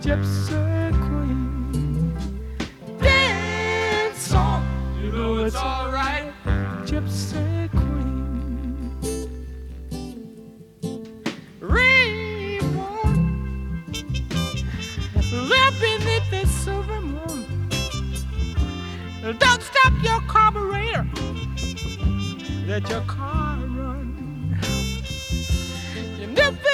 Gypsy queen, dance on. You know it's alright. Gypsy queen, reborn, live beneath the silver moon. Don't stop your carburetor, let your car run. You never